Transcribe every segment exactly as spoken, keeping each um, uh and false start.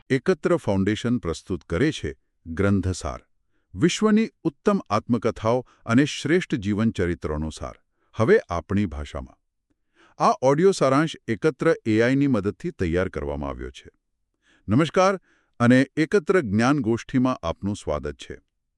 એકત્ર ફાઉન્ડેશન પ્રસ્તુત કરે છે ગ્રંથસાર, વિશ્વની ઉત્તમ આત્મકથાઓ અને શ્રેષ્ઠ જીવનચરિત્રોનો સાર, હવે આપણી ભાષામાં. આ ઓડિયો સારાંશ એકત્ર એઆઈની મદદથી તૈયાર કરવામાં આવ્યો છે. નમસ્કાર અને એકત્ર જ્ઞાન ગોષ્ઠીમાં આપનું સ્વાગત છે.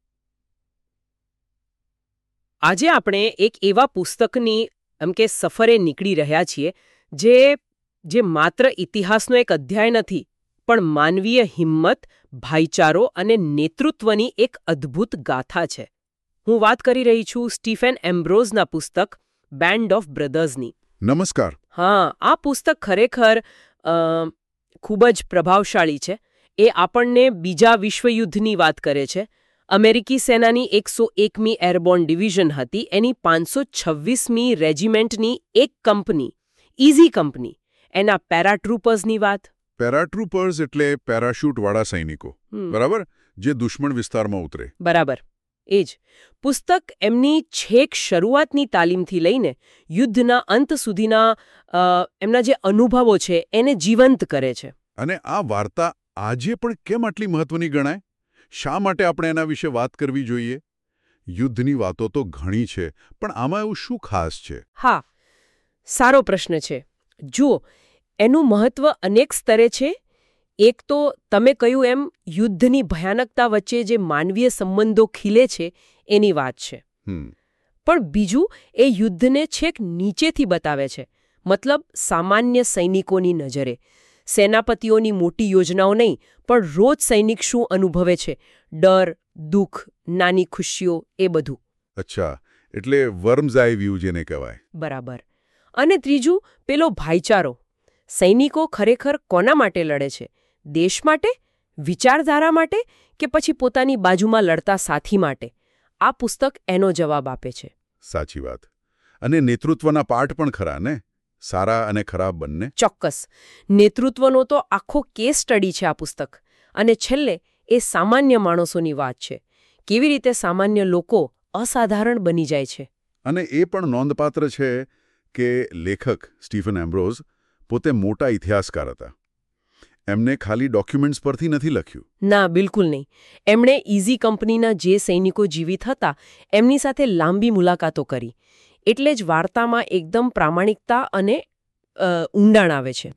આજે આપણે એક એવા પુસ્તકની એમ કે સફરે નીકળી રહ્યા છીએ જે જે માત્ર ઇતિહાસનો એક અધ્યાય નથી, પણ માનવીય હિંમત, ભાઈચારો અને નેતૃત્વની એક અદ્ભુત ગાથા છે. હું વાત કરી રહી છું સ્ટીફન એમ્બ્રોઝના પુસ્તક બેન્ડ ઓફ બ્રધર્સની. નમસ્કાર. હા, આ પુસ્તક ખરેખર અ, ખૂબ જ પ્રભાવશાળી છે. એ આપણને બીજા વિશ્વયુદ્ધની વાત કરે છે. અમેરિકી સેનાની એકસો એકમી એરબોર્ન ડિવિઝન હતી, એની પાંચસો છવ્વીસમી રેજિમેન્ટની એક કંપની, ઇઝી કંપની, એના પેરાટ્રુપર્સની વાત. પેરાટ્રુપર્સ એટલે પેરાશૂટવાળા સૈનિકો, બરાબર, જે દુશ્મન વિસ્તારમાં ઉતરે. બરાબર, એ જ. પુસ્તક એમની છેક શરૂઆતની તાલીમથી લઈને યુદ્ધના અંત સુધીના અ, એમના જે અનુભવો છે એને જીવંત કરે છે. અને આ વાર્તા આજે પણ કેમ આટલી મહત્વની ગણાય? શા માટે આપણે એના વિશે વાત કરવી જોઈએ? યુદ્ધની વાતો તો ઘણી છે, પણ આમાં એવું શું ખાસ છે? હા, સારો પ્રશ્ન છે. જુઓ, એનું મહત્વ અનેક સ્તરે છે. એક તો તમે કહ્યું એમ યુદ્ધની ભયાનકતા વચ્ચે જે માનવીય સંબંધો ખીલે છે એની વાત છે. પણ બીજું, એ યુદ્ધને છેક નીચેથી બતાવે છે, મતલબ સામાન્ય સૈનિકોની નજરે. સેનાપતિઓની મોટી યોજનાઓ નહીં, પણ રોજ સૈનિક શું અનુભવે છે, ડર, દુઃખ, નાની ખુશીઓ, એ બધું. અચ્છા, એટલે વર્મ્સ આઈ વ્યૂ જેને કહેવાય. બરાબર. અને ત્રીજું, પેલો ભાઈચારો. સૈનિકો ખરેખર કોના માટે લડે છે? દેશ માટે, વિચારધારા માટે, કે પછી પોતાની બાજુમાં લડતા સાથી માટે? આ પુસ્તક એનો જવાબ આપે છે. સાચી વાત. અને નેતૃત્વના પાઠ પણ ખરા ને? સારા અને ખરાબ બંને. ચોક્કસ. નેતૃત્વનો તો આખો કેસ સ્ટડી છે આ પુસ્તક. અને છેલ્લે એ સામાન્ય માણસોની વાત છે. કેવી રીતે સામાન્ય લોકો અસાધારણ બની જાય છે. અને એ પણ નોંધપાત્ર છે કે લેખક સ્ટીફન એમ્બ્રોઝ પોતે મોટા ઇતિહાસકાર હતા. એમને ખાલી ડોક્યુમેન્ટ્સ પરથી નથી લખ્યું. ના, બિલકુલ નહીં. એમણે ઇઝી કંપનીના જે સૈનિકો જીવિત હતા એમની સાથે લાંબી મુલાકાતો કરી. એટલે જ વાર્તામાં એકદમ પ્રામાણિકતા અને ઊંડાણ આવે છે.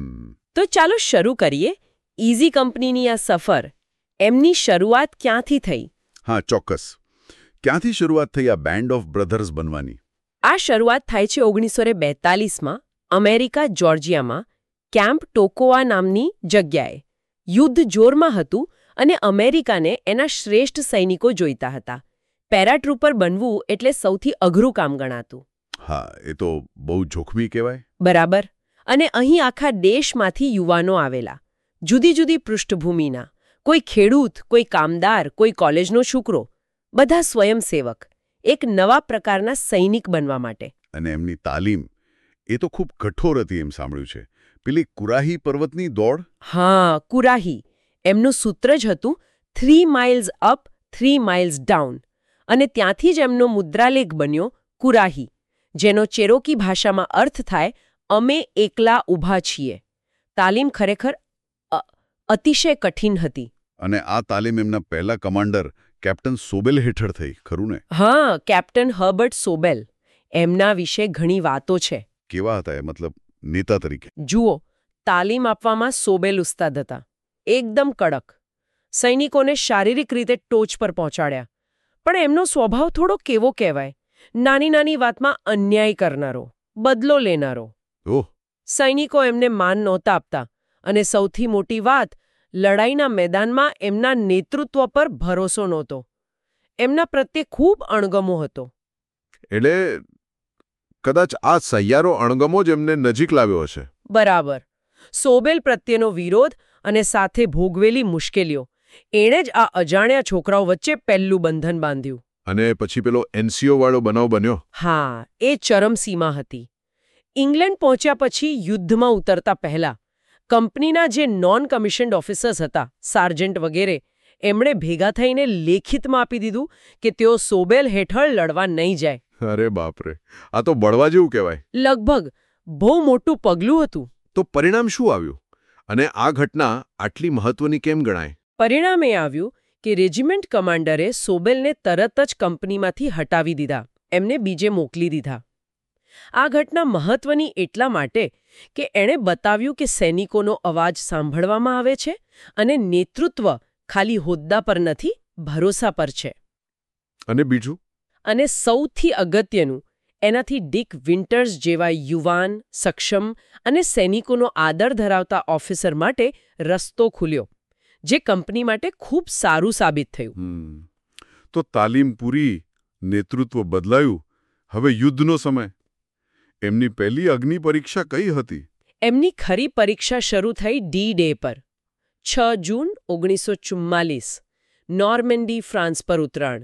તો ચાલો શરૂ કરીએ. ઇઝી કંપનીની આ સફર, એમની શરૂઆત ક્યાંથી થઈ? હા, ચોક્કસ. ક્યાંથી શરૂઆત થઈ આ બેન્ડ ઓફ બ્રધર્સ બનવાની? આ શરૂઆત થાય છે ઓગણીસો બેતાલીસમાં અમેરિકા જોર્જિયામાં કેમ્પ ટોકોવા નામની જગ્યાએ. યુદ્ધ જોરમાં હતું અને અમેરિકાને એના શ્રેષ્ઠ સૈનિકો જોઈતા હતા. પેરાટ્રુપર બનવું એટલે સૌથી અઘરું કામ ગણાતું. હા, એ તો બહુ જોખમી કહેવાય. બરાબર. અને અહીં આખા દેશમાંથી યુવાનો આવેલા, જુદી જુદી પૃષ્ઠભૂમિના. કોઈ ખેડૂત, કોઈ કામદાર, કોઈ કોલેજનો છોકરો, બધા સ્વયંસેવક, એક નવા પ્રકારના સૈનિક બનવા માટે. અને એમની તાલીમ, એ તો ખૂબ કઠોર હતી એમ સાંભળ્યું છે. પેલી કુરાહી પર્વતની દોડ? હા, કુરાહી. એમનું સૂત્ર જ હતું three miles up, three miles down. અને ત્યાંથી જ એમનો મુદ્રાલેખ બન્યો કુરાહી, જેનો ચેરોકી ભાષામાં અર્થ થાય અમે એકલા ઊભા છીએ. તાલીમ ખરેખર અતિશય કઠિન હતી. અને આ તાલીમ એમના પહેલા કમાન્ડર કેપ્ટન સોબેલ હેઠળ થઈ, ખરું ને? હા, કેપ્ટન હર્બર્ટ સોબેલ. એમના વિશે ઘણી વાતો છે. કેવા હતા એ, મતલબ નેતા તરીકે? જુઓ, તાલીમ આપવામાં સોબેલ ઉસ્તાદ હતા. એકદમ કડક. સૈનિકોને શારીરિક રીતે ટોચ પર પહોંચાડ્યા. પણ એમનો સ્વભાવ થોડો કેવો કહેવાય, નાની નાની વાતમાં અન્યાય કરનારો, બદલો લેનારો. ઓહ. સૈનિકો એમને માન નહોતા આપતા. અને સૌથી મોટી વાત, લડાઈના મેદાનમાં એમના નેતૃત્વ પર ભરોસો નહોતો. એમના પ્રત્યે ખૂબ અણગમો હતો. એટલે કદાચ આ સહિયારો અણગમો જ એમને નજીક લાવ્યો હશે. બરાબર. સોબેલ પ્રત્યેનો વિરોધ અને સાથે ભોગવેલી મુશ્કેલીઓ, એણે જ આ અજાણ્યા છોકરાઓ વચ્ચે પહેલું બંધન બાંધ્યું. અને પછી પેલો એનસીઓ વાળો બનાવ બન્યો? હા, એ ચરમસીમા હતી. ઇંગ્લેન્ડ પહોંચ્યા પછી યુદ્ધમાં ઉતરતા પહેલા કંપનીના જે નોન કમિશન્ડ ઓફિસર્સ હતા, સાર્જન્ટ વગેરે, એમણે ભેગા થઈને લેખિતમાં આપી દીધું કે તેઓ સોબેલ હેઠળ લડવા નહીં જાય. અરે બાપરે, આ તો બળવા જેવું કહેવાય. લગભગ. બહુ મોટું પગલું હતું. તો પરિણામ શું આવ્યું? અને આ ઘટના આટલી મહત્વની કેમ ગણાય? પરિણામે આવ્યું કે રેજિમેન્ટ કમાન્ડરે સોબેલને તરત જ કંપનીમાંથી હટાવી દીધા, એમને બીજે મોકલી દીધા. આ ઘટના મહત્વની એટલા માટે કે એણે બતાવ્યું કે સૈનિકોનો અવાજ સાંભળવામાં આવે છે અને નેતૃત્વ ખાલી હોદ્દા પર નથી, ભરોસા પર છે. અને બીજું? અને સૌથી અગત્યનું, એનાથી ડિક વિન્ટર્સ જેવા યુવાન, સક્ષમ અને સૈનિકોનો આદર ધરાવતા ઓફિસર માટે રસ્તો ખુલ્યો, જે કંપની માટે ખૂબ સારું સાબિત થયું. તો તાલીમ પૂરી, નેતૃત્વ બદલાયું, હવે યુદ્ધનો સમય. એમની પહેલી અગ્નિ પરીક્ષા કઈ હતી? એમની ખરી પરીક્ષા શરૂ થઈ ડી ડે પર. છ જૂન ઓગણીસો ચુમ્માલીસ, નોર્મેન્ડી, ફ્રાન્સ પર ઉતરાણ.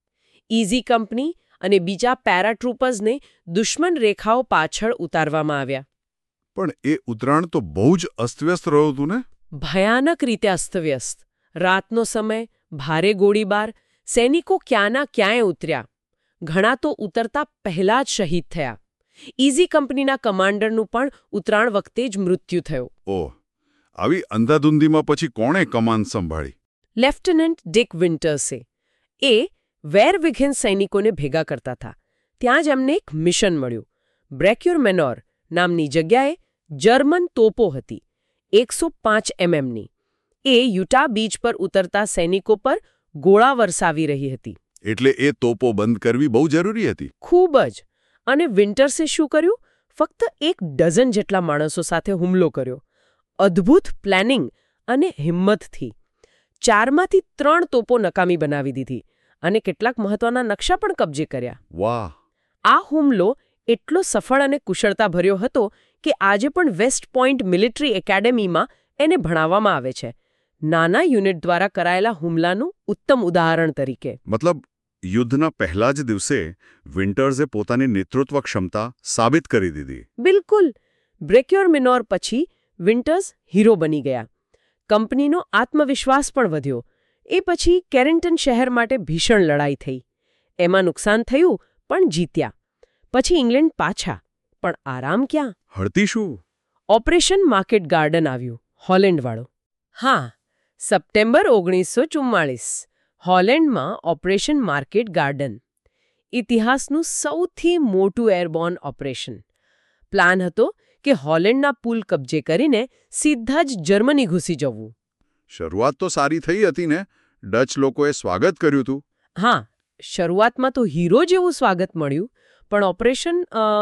ઇઝી કંપની અને બીજા પેરાટ્રુપર્સને દુશ્મન રેખાઓ પાછળ ઉતારવામાં આવ્યા. પણ એ ઉતરાણ તો બહુ જ અસ્તવ્યસ્ત રહ્યું હતું ને? ભયાનક રીતે અસ્તવ્યસ્ત. રાતનો સમય, ભારે ગોળીબાર, સૈનિકો ક્યાંના ક્યાંય ઉતર્યા. ઘણા તો ઉતરતા પહેલા જ શહીદ થયા. ઇઝી કંપનીના કમાન્ડરનું પણ ઉતરાણ વખતે જ મૃત્યુ થયું. ઓહ, આવી અંધાધૂંધીમાં પછી કોણે કમાન સંભાળી? લેફ્ટનન્ટ ડિક વિન્ટર્સે. એ વેરવિઘેન સૈનિકોને ભેગા કરતા હતા. ત્યાં જ એમને એક મિશન મળ્યું. બ્રેક્યુર મેનોર નામની જગ્યાએ જર્મન તોપો હતી, એકસો પાંચ એમએમની. એ યુટા બીચ પર ઉતરતા સૈનિકો પર ગોળા વરસાવી રહી હતી. એટલે એ તોપો બંધ કરવી બહુ જરૂરી હતી. ખૂબ જ. અને વિન્ટર્સે શું કર્યું? ફક્ત એક ડઝન જેટલા માણસો સાથે હુમલો કર્યો. અદ્ભુત પ્લાનિંગ અને હિંમતથી. ચારમાંથી ત્રણ તોપો નકામી બનાવી દીધી અને કેટલાક મહત્વના નકશા પણ કબજે કર્યા. વાહ! આ હુમલો એટલો સફળ અને કુશળતાભર્યો હતો કે આજે પણ વેસ્ટ પોઇન્ટ મિલિટરી એકેડેમીમાં એને ભણાવવામાં આવે છે, નાના યુનિટ દ્વારા કરાયેલા હુમલાનું ઉત્તમ ઉદાહરણ તરીકે. મતલબ યુદ્ધના પહેલા જ દિવસે વિન્ટર્સે પોતાની નેતૃત્વ ક્ષમતા સાબિત કરી દીધી. બિલકુલ. બ્રેક્યોર મિનોર પછી વિન્ટર્સ હીરો બની ગયા. કંપનીનો આત્મવિશ્વાસ પણ વધ્યો. એ પછી કેરેન્ટન શહેર માટે ભીષણ લડાઈ થઈ. એમાં નુકસાન થયું, પણ જીત્યા. પછી ઇંગ્લેન્ડ પાછા. પણ આરામ ક્યાં? હળતી શું? ઓપરેશન માર્કેટ ગાર્ડન આવ્યું, હોલેન્ડવાળો. હા, સપ્ટેમ્બર ઓગણીસો ચુમ્માળીસ. હોલેન્ડમાં ઓપરેશન માર્કેટ ગાર્ડન. ઇતિહાસનું સૌથી મોટું એરબોર્ન ઓપરેશન. પ્લાન હતો કે હોલેન્ડના પુલ કબજે કરીને સીધા જ જર્મની ઘૂસી જવું. શરૂઆત તો સારી થઈ હતી ને? ડચ લોકોએ સ્વાગત કર્યું હતું. હા, શરૂઆતમાં તો હીરો જેવું સ્વાગત મળ્યું, પણ ઓપરેશન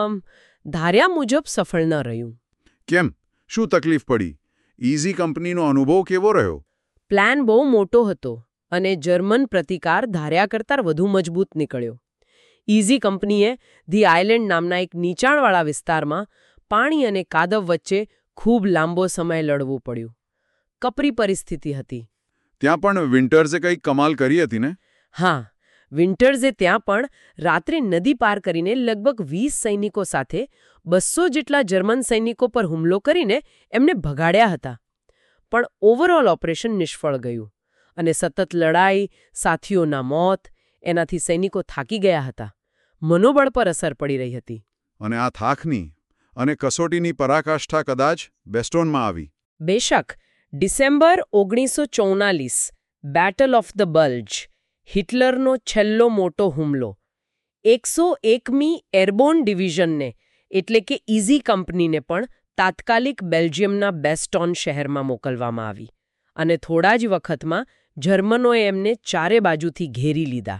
ધાર્યા મુજબ સફળ ન રહ્યું. કેમ? શું તકલીફ પડી? ઇઝી કંપનીનો અનુભવ કેવો રહ્યો? પ્લાન બહુ મોટો હતો અને જર્મન પ્રતિકાર ધાર્યા કરતાં વધુ મજબૂત નીકળ્યો. ઇઝી કંપનીએ ધી આઇલેન્ડ નામના એક નીચાણવાળા વિસ્તારમાં પાણી અને કાદવ વચ્ચે ખૂબ લાંબો સમય લડવું પડ્યું. કપરી પરિસ્થિતિ હતી. ત્યાં પણ વિન્ટર્સે કંઈક કમાલ કરી હતી ને? હા, વિન્ટર્સે ત્યાં પણ રાત્રે નદી પાર કરીને લગભગ વીસ સૈનિકો સાથે બસો જેટલા જર્મન સૈનિકો પર હુમલો કરીને એમને ભગાડ્યા હતા. પણ ઓવરઓલ ઓપરેશન નિષ્ફળ ગયું અને સતત લડાઈ, સાથીઓના મોત, એનાથી સૈનિકો થાકી ગયા હતા. મનોબળ પર અસર પડી રહી હતી. અને આ થાકની અને કસોટીની પરાકાષ્ઠા કદાચ બેસ્ટોનમાં આવી. બેશક. ડિસેમ્બર ઓગણીસો ચોનાલીસ, બેટલ ઓફ ધ બલ્જ, હિટલરનો છેલ્લો મોટો હુમલો. એકસો એકમી એરબોર્ન ડિવિઝનને એટલે કે ઇઝી કંપનીને પણ તાત્કાલિક બેલ્જિયમના બેસ્ટોન શહેરમાં મોકલવામાં આવી અને થોડા જ વખતમાં જર્મનોએ એમને ચારે બાજુથી ઘેરી લીધા.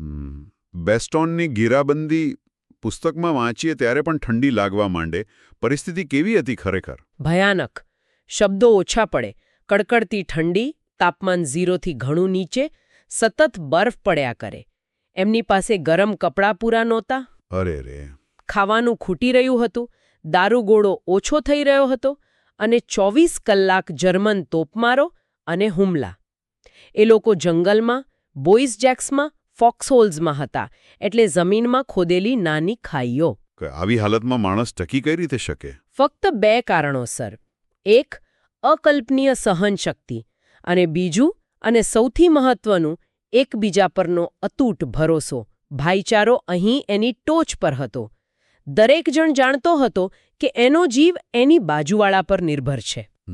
બેસ્ટોનની ઘેરાબંધી પુસ્તકમાં વાંચીએ ત્યારે પણ ઠંડી લાગવા માંડે. પરિસ્થિતિ કેવી હતી ખરેખર? ભયાનક. શબ્દો ઓછા પડે. કડકડતી ઠંડી, તાપમાન ઝીરોથી ઘણું નીચે, સતત બરફ પડ્યા કરે. એમની પાસે ગરમ કપડાં પૂરા નહોતા. અરે રે. ખાવાનું ખૂટી રહ્યું હતું, દારૂગોળો ઓછો થઈ રહ્યો હતો અને ચોવીસ કલાક જર્મન તોપમારો અને હુમલા. એ લોકો જંગલમાં, બોઇસ જેક્સમાં, ફોક્સહોલ્સમાં હતા, એટલે જમીનમાં ખોદેલી નાની ખાઈઓ. આવી હાલતમાં માણસ ટકી કઈ રીતે શકે? ફક્ત બે કારણોસર. એક, અકલ્પનીય સહનશક્તિ અને બીજું અને સૌથી મહત્વનું, એકબીજા પરનો અતૂટ ભરોસો, ભાઈચારો અહીં એની ટોચ પર હતો. દરેક જણ જાણતો હતો કે એનો જીવ એની બાજુવાળા પર નિર્ભર છે.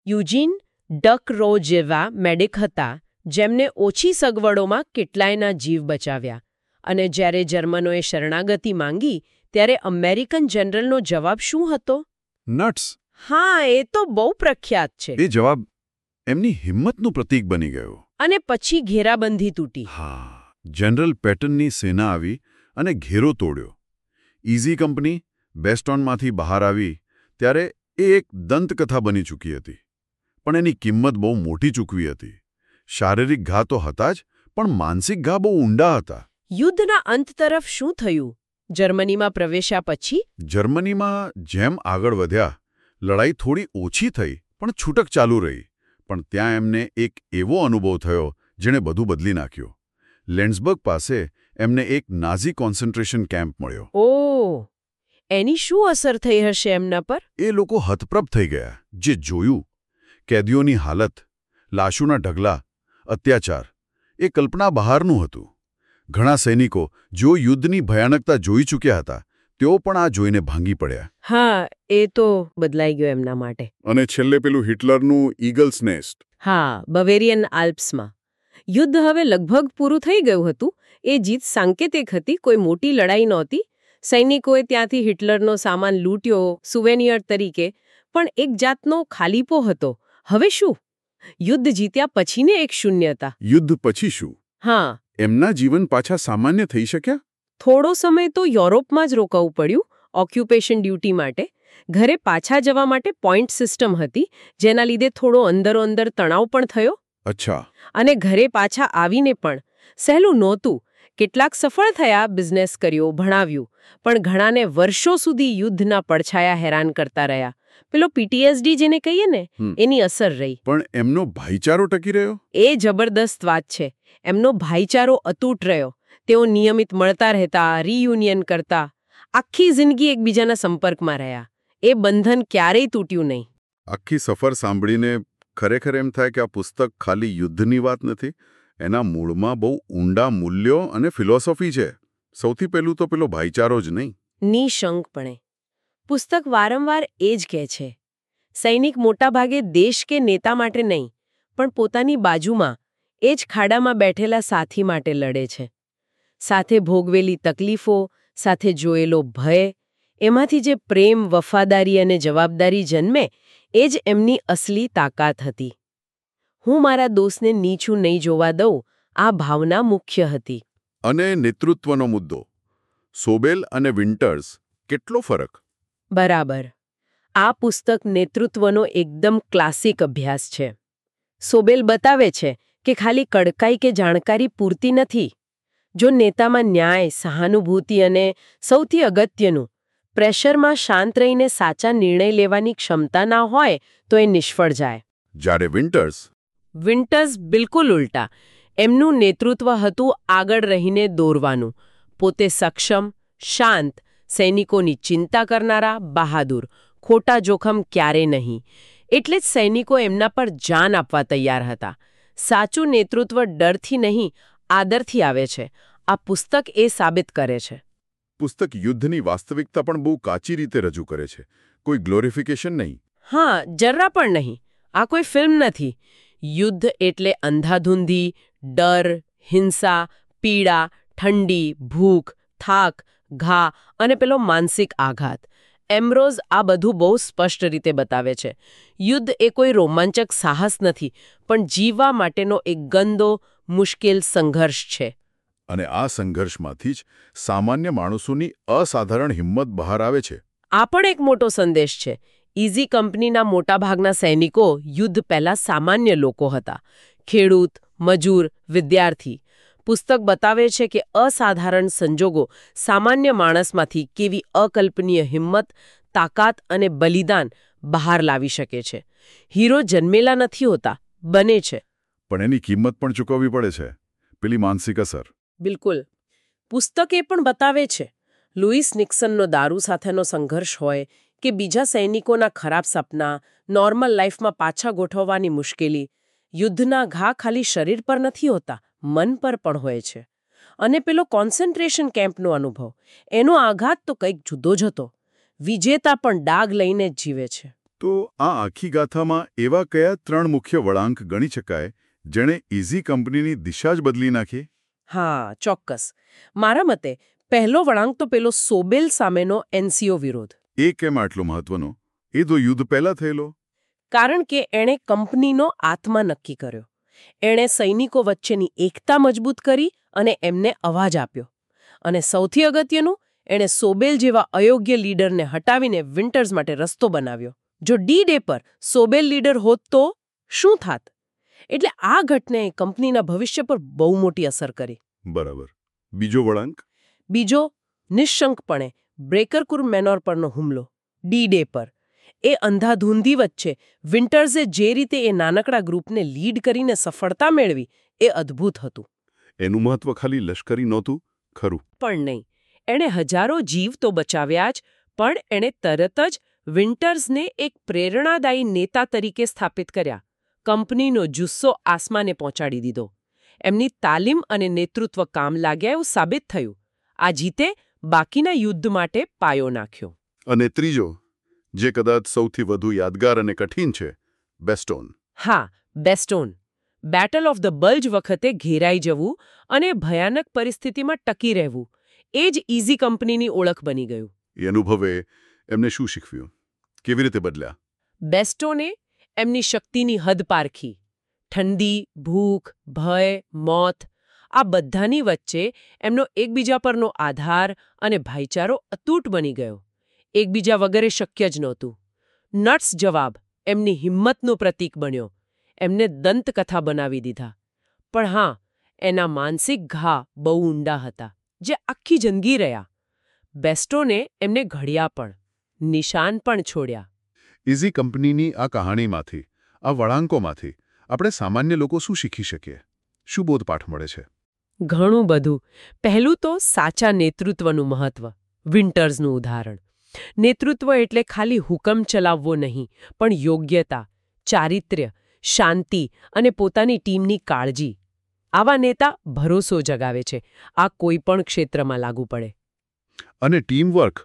યુજીન ડક રો જેવા મેડિક હતા જેમને ઓછી સગવડોમાં કેટલાયના જીવ બચાવ્યા અને જ્યારે જર્મનોએ શરણાગતિ માંગી ત્યારે અમેરિકન જનરલનો જવાબ શું હતો? નટ્સ. હા, એ તો બહુ પ્રખ્યાત છે. એ જવાબ એમની હિંમતનું પ્રતીક બની ગયો. અને પછી ઘેરાબંધી તૂટી. હા, જનરલ પેટનની સેના આવી અને ઘેરો તોડ્યો. ઇઝી કંપની બેસ્ટોનમાંથી બહાર આવી ત્યારે એ એક દંતકથા બની ચૂકી હતી. પણ એની કિંમત બહુ મોટી ચૂકવી હતી. શારીરિક ઘા તો હતા જ, પણ માનસિક ઘા બહુ ઊંડા હતા. યુદ્ધના અંત તરફ શું થયું? જર્મનીમાં પ્રવેશ્યા પછી? જર્મનીમાં જેમ આગળ વધ્યા, લડાઈ થોડી ઓછી થઈ પણ છૂટક ચાલુ રહી. પણ ત્યાં એમને એક એવો અનુભવ થયો જેણે બધું બદલી નાખ્યું. લેન્ડ્સબર્ગ પાસે એમને એક નાઝી કોન્સન્ટ્રેશન કેમ્પ મળ્યો. ઓહ, એની શું અસર થઈ હશે એમના પર? એ લોકો હતપ્રભ થઈ ગયા. જે જોયું, કેદીઓની હાલત, લાશોના ઢગલા, અત્યાચાર, એ કલ્પના બહારનું હતું. ઘણા સૈનિકો જો યુદ્ધની ભયાનકતા જોઈ ચૂક્યા હતા, તેઓ પણ આ જોઈને ભાંગી પડ્યા. હા, એ તો બદલાઈ ગયો એમના માટે. અને છેલ્લે પેલું હિટલરનું ઈગલ્સ નેસ્ટ. હા, બવેરિયન આલ્પ્સમાં. યુદ્ધ હવે લગભગ પૂરું થઈ ગયું હતું. એ જીત સાંકેતિક હતી, કોઈ મોટી લડાઈ નહોતી. સૈનિકોએ ત્યાંથી હિટલરનો સામાન લૂંટ્યો સુવેનિયર તરીકે, પણ એક જાતનો ખાલીપો હતો. હવે શું? યુદ્ધ જીત્યા પછીને એક શૂન્યતા. યુદ્ધ પછી શું? હા. એમના જીવન પાછા સામાન્ય થઈ શક્યા? થોડો સમય તો યુરોપમાં જ રોકાવું પડ્યું ઓક્યુપેશન ડ્યુટી માટે. ઘરે પાછા જવા માટે પોઈન્ટ સિસ્ટમ હતી, જેના લીધે થોડો અંદરો અંદર તણાવ પણ થયો. અચ્છા. અને ઘરે પાછા આવીને પણ સહેલું નહોતું. કેટલાક સફળ થયા, બિઝનેસ કર્યો, ભણાવ્યું, પણ ઘણાને વર્ષો સુધી યુદ્ધના પડછાયા હેરાન કરતા રહ્યા. પેલો પીટીએસડી જેને કહીએ ને, એની અસર રહી. પણ એમનો ભાઈચારો ટકી રહ્યો? એ જબરદસ્ત વાત છે. એમનો ભાઈચારો અતૂટ રહ્યો. તેઓ નિયમિત મળતા રહેતા, રિયુનિયન કરતા, આખી જિંદગી એકબીજાના સંપર્કમાં રહ્યા. એ બંધન ક્યારેય તૂટ્યું નહીં. આખી સફર સાંભળીને ખરેખર એમ થાય કે આ પુસ્તક ખાલી યુદ્ધની વાત નથી, એના મૂળમાં બહુ ઊંડા મૂલ્યો અને ફિલોસોફી છે. સૌથી પહેલું તો પેલો ભાઈચારો જ નહીં. નિઃશંકપણે. પુસ્તક વારંવાર એ જ કહે છે, સૈનિક મોટાભાગે દેશ કે નેતા માટે નહીં, પણ પોતાની બાજુમાં એ જ ખાડામાં બેઠેલા સાથી માટે લડે છે. સાથે ભોગવેલી તકલીફો, સાથે જોયેલો ભય, એમાંથી જે પ્રેમ, વફાદારી અને જવાબદારી જન્મે, એ જ એમની અસલી તાકાત હતી. હું મારા દોસ્તને નીચું નહીં જોવા દઉં, આ ભાવના મુખ્ય હતી. અને નેતૃત્વનો મુદ્દો. સોબેલ અને વિન્ટર્સ, કેટલો ફરક? બરાબર. આ પુસ્તક નેતૃત્વનો એકદમ ક્લાસિક અભ્યાસ છે. સોબેલ બતાવે છે કે ખાલી કડકાઈ કે જાણકારી પૂરતી નથી. જો નેતામાં ન્યાય, સહાનુભૂતિ અને સૌથી અગત્યનું પ્રેશરમાં શાંત રહીને સાચા નિર્ણય લેવાની ક્ષમતા ના હોય તો એ નિષ્ફળ જાય. જ્યારે વિન્ટર્સ વિન્ટર્સ બિલકુલ ઉલટા. એમનું નેતૃત્વ હતું આગળ રહીને દોરવાનું. પોતે સક્ષમ, શાંત, સૈનિકોની ચિંતા કરનારા, બહાદુર, ખોટા જોખમ ક્યારે નહીં. એટલે જ સૈનિકો એમના પર જાન આપવા તૈયાર હતા. સાચું નેતૃત્વ ડરથી નહીં, આદરથી આવે છે. આ પુસ્તક એ સાબિત કરે છે. પુસ્તક યુદ્ધની વાસ્તવિકતા પણ બહુ કાચી રીતે રજૂ કરે છે. કોઈ ગ્લોરિફિકેશન નહીં. હા, જરા પણ નહીં. આ કોઈ ફિલ્મ નથી. યુદ્ધ એટલે અંધાધૂંધી, ડર, હિંસા, પીડા, ઠંડી, ભૂખ, થાક, ઘા અને પેલો માનસિક આઘાત. એમ્બ્રોઝ આ બધું બહુ સ્પષ્ટ રીતે બતાવે છે. યુદ્ધ એ કોઈ રોમાંચક સાહસ નથી, પણ જીવવા માટેનો એક ગંદો, મુશ્કેલ સંઘર્ષ છે. અને આ સંઘર્ષમાંથી જ સામાન્ય માણસોની અસાધારણ હિંમત બહાર આવે છે. આ પણ એક મોટો સંદેશ છે. ઇઝી કંપનીના મોટાભાગના સૈનિકો યુદ્ધ પહેલા સામાન્ય લોકો હતા. ખેડૂત, મજૂર, વિદ્યાર્થી. પુસ્તક બતાવે છે કે અસાધારણ સંજોગો સામાન્ય માણસમાંથી કેવી અકલ્પનીય હિંમત, તાકાત અને બલિદાન બહાર લાવી શકે છે. હીરો જન્મેલા નથી હોતા, બને છે. પણ એની કિંમત પણ ચૂકવવી પડે છે. પેલી માનસિક અસર. બિલકુલ. પુસ્તક એ પણ બતાવે છે, લુઈસ નિક્સનનો દારૂ સાથેનો સંઘર્ષ હોય કે બીજા સૈનિકોના ખરાબ સપના, નોર્મલ લાઈફમાં પાછા ગોઠવવાની મુશ્કેલી, યુદ્ધના ઘા ખાલી શરીર પર નથી હોતા, મન પર પણ હોય છે. અને પેલો કોન્સન્ટ્રેશન કેમ્પનો અનુભવ, એનો આઘાત તો કંઈક જુદો જ હતો. વિજેતા પણ ડાઘ લઈને જ જીવે છે. તો આ આખી ગાથામાં એવા કયા ત્રણ મુખ્ય વળાંક ગણી શકાય જેણે ઇઝી કંપનીની દિશા જ બદલી નાખી? હા ચોક્કસ. મારા મતે પહેલો વળાંક તો પેલો સોબેલ સામેનો એનસીઓ વિરોધ. એ કેમ આટલો મહત્વનો? એ તો યુદ્ધ પહેલા થયેલો. કારણ કે એણે કંપનીનો આત્મા નક્કી કર્યો. એણે સૈનિકો વચ્ચેની એકતા મજબૂત કરી અને એમને અવાજ આપ્યો. અને સૌથી અગત્યનું, એણે સોબેલ જેવા અયોગ્ય લીડરને હટાવીને વિન્ટર્સ માટે રસ્તો બનાવ્યો. જો ડી ડે પર સોબેલ લીડર હોત તો શું થાત? એટલે આ ઘટનાએ કંપનીના ભવિષ્ય પર બહુ મોટી અસર કરી. બરાબર. બીજો વળાંક? બીજો, નિઃશંકપણે બ્રેકરકુર મેનોર પરનો હુમલો. ડી ડે પર એ અંધાધૂંધી વચ્ચે વિન્ટર્સે જે રીતે એ નાનકડા ગ્રુપને લીડ કરીને સફળતા મેળવી એ અદ્ભુત હતું. એનું મહત્વ ખાલી લશ્કરી નહોતું, ખરું. પણ નહીં, એણે હજારો જીવ તો બચાવ્યા જ, પણ એણે તરત જ વિન્ટર્સને એક પ્રેરણાદાયી નેતા તરીકે સ્થાપિત કર્યા. કંપનીનો જુસ્સો આસમાને પહોંચાડી દીધો. એમની તાલીમ અને નેતૃત્વ કામ લાગ્યા એવું સાબિત થયું. આ જીતે બાકીના યુદ્ધ માટે પાયો નાખ્યો. અને ત્રીજો, જે કદાચ સૌથી વધુ યાદગાર અને કઠિન છે, બેસ્ટોન. હા, Bastogne. Battle of the bulge વખતે ઘેરાઈ જવું અને ભયાનક પરિસ્થિતિમાં ટકી રહેવું, એ જ ઇઝી કંપનીની ઓળખ બની ગયું. એ અનુભવે એમને શું શીખવ્યું? કેવી રીતે બદલ્યા? બેસ્ટોને એમની શક્તિની હદ પારખી. ઠંડી, ભૂખ, ભય, મોત, આ બધાની વચ્ચે એમનો એકબીજા પરનો આધાર અને ભાઈચારો અતૂટ બની ગયો. એકબીજા વગરે શક્ય જ નહોતું. નટ્સ જવાબ એમની હિંમતનું પ્રતીક બન્યો. એમને દંતકથા બનાવી દીધા. પણ હા, એના માનસિક ઘા બહુ ઊંડા હતા, જે આખી જિંદગી રહ્યા. બેસ્ટોને એમને ઘડ્યા પણ, નિશાન પણ છોડ્યા. ઇઝી કંપનીની આ કહાણીમાંથી, આ વળાંકોમાંથી આપણે સામાન્ય લોકો શું શીખી શકીએ? શું બોધપાઠ મળે છે? ઘણું બધું. પહેલું તો સાચા નેતૃત્વનું મહત્વ. વિન્ટર્સનું ઉદાહરણ. નેતૃત્વ એટલે ખાલી હુકમ ચલાવવો નહીં, પણ યોગ્યતા, ચારિત્ર્ય, શાંતિ અને પોતાની ટીમની કાળજી. આવા નેતા ભરોસો જગાવે છે. આ કોઈ પણ ક્ષેત્રમાં લાગુ પડે. અને ટીમવર્ક,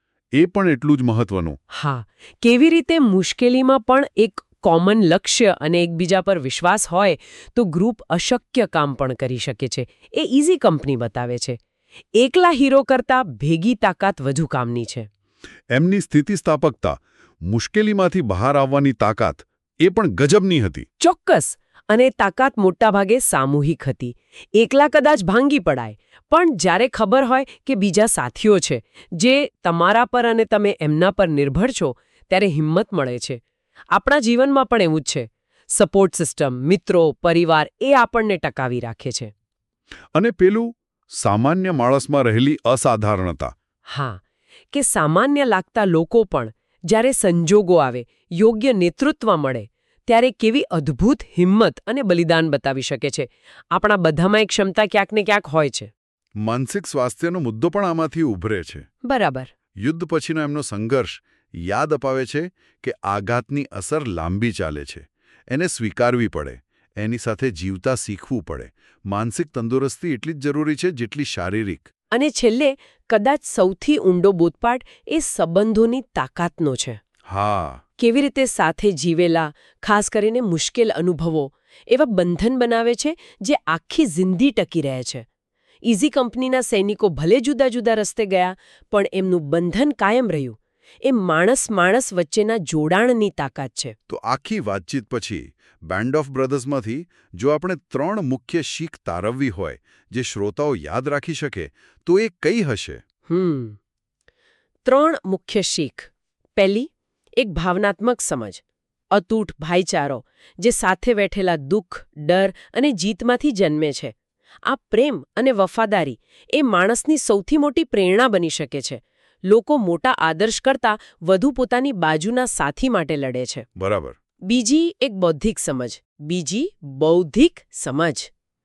એ પણ એટલું જ મહત્વનું. હા, કેવી રીતે મુશ્કેલીમાં પણ એક કોમન લક્ષ્ય અને એકબીજા પર વિશ્વાસ હોય તો ગ્રુપ અશક્ય કામ પણ કરી શકે છે. એ ઇઝી કંપની બતાવે છે. એકલા હીરો કરતાં ભેગી તાકાત વધુ કામની છે. એમની સ્થિતિસ્થાપકતા, મુશ્કેલીમાંથી બહાર આવવાની તાકાત, એ પણ ગજબની હતી. ચોક્કસ. અને તાકાત મોટાભાગે સામૂહિક હતી. એકલા કદાચ ભાંગી પડાય, પણ જ્યારે ખબર હોય કે બીજા સાથીઓ છે જે તમારા પર અને તમે એમના પર નિર્ભર છો, ત્યારે હિંમત મળે છે. આપણા જીવનમાં પણ એવું જ છે. સપોર્ટ સિસ્ટમ, મિત્રો, પરિવાર એ આપણને ટકાવી રાખે છે. અને પેલું સામાન્ય માણસમાં રહેલી અસાધારણતા. હા, કે સામાન્ય લાગતા લોકો પણ જ્યારે સંજોગો આવે, યોગ્ય નેતૃત્વ મળે, ત્યારે કેવી અદ્ભુત હિંમત અને બલિદાન બતાવી શકે છે. આપણા બધામાં એક ક્ષમતા ક્યાંક ને ક્યાંક હોય છે. માનસિક સ્વાસ્થ્યનો મુદ્દો પણ આમાંથી ઉભરે છે. બરાબર. યુદ્ધ પછીનો એમનો સંઘર્ષ યાદ અપાવે છે કે આઘાતની અસર લાંબી ચાલે છે. એને સ્વીકારવી પડે, એની સાથે જીવતા શીખવું પડે. માનસિક તંદુરસ્તી એટલી જ જરૂરી છે જેટલી શારીરિક. અને છેલ્લે કદાચ સૌથી ઊંડો બોધપાઠ એ સંબંધોની તાકાતનો છે. હા. કેવી રીતે સાથે જીવેલા, ખાસ કરીને મુશ્કેલ અનુભવો, એવા બંધન બનાવે છે જે આખી જિંદગી ટકી રહે છે. ઇઝી કંપનીના સૈનિકો ભલે જુદા જુદા રસ્તે ગયા, પણ એમનું બંધન કાયમ રહ્યું. એ માણસ માણસ વચ્ચેના જોડાણની તાકાત છે. તો આખી વાતચીત પછી બેન્ડ ઓફ બ્રધર્સમાંથી જો આપણે ત્રણ મુખ્ય શીખ તારવવી હોય જે શ્રોતાઓ યાદ રાખી શકે, તો એ કઈ હશે? હમ ત્રણ મુખ્ય શીખ. પહેલી, એક ભાવનાત્મક સમજ, અતૂટ ભાઈચારો જે સાથે બેઠેલા દુઃખ, ડર અને જીતમાંથી જન્મે છે. આ પ્રેમ અને વફાદારી એ માણસની સૌથી મોટી પ્રેરણા બની શકે છે. લોકો મોટા આદર્શ કરતાં વધુ પોતાની બાજુના સાથી માટે લડે છે. બરાબર. બીજી એક બૌદ્ધિક સમજ. બીજી બૌદ્ધિક સમજ.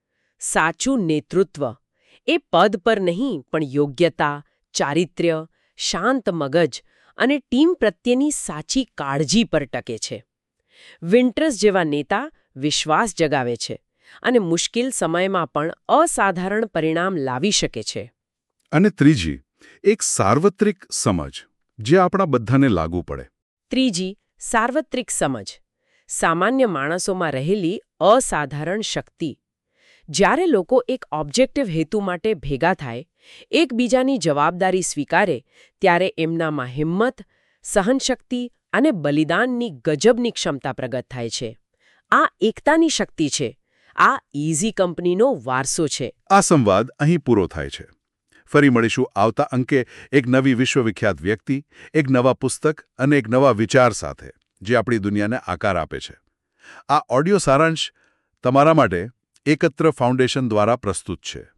સાચું નેતૃત્વ એ પદ પર નહીં, પણ યોગ્યતા, ચારિત્ર્ય, શાંત મગજ અને ટીમ પ્રત્યેની સાચી કાળજી પર ટકે છે. વિન્ટર્સ જેવા નેતા વિશ્વાસ જગાવે છે અને મુશ્કેલ સમયમાં પણ અસાધારણ પરિણામ લાવી શકે છે. અને ત્રીજી, એક સાર્વત્રિક સમજ જે આપણા બધાને લાગુ પડે. ત્રીજી, સાર્વત્રિક સમજ, સામાન્ય માણસોમાં રહેલી અસાધારણ શક્તિ. જ્યારે લોકો એક ઓબ્જેક્ટિવ હેતુ માટે ભેગા થાય, એકબીજાની જવાબદારી સ્વીકારે, ત્યારે એમનામાં હિંમત, સહનશક્તિ અને બલિદાનની ગજબની ક્ષમતા પ્રગટ થાય છે. આ એકતાની શક્તિ છે. આ ઇઝી કંપનીનો વારસો છે. આ સંવાદ અહીં પૂરો થાય છે. ફરી મળીશું આવતા અંકે એક નવી વિશ્વવિખ્યાત વ્યક્તિ, એક નવા પુસ્તક અને એક નવા વિચાર સાથે, જે આપણી દુનિયાને આકાર આપે છે. આ ઓડિયો સારાંશ તમારા માટે એકત્ર ફાઉન્ડેશન દ્વારા પ્રસ્તુત છે.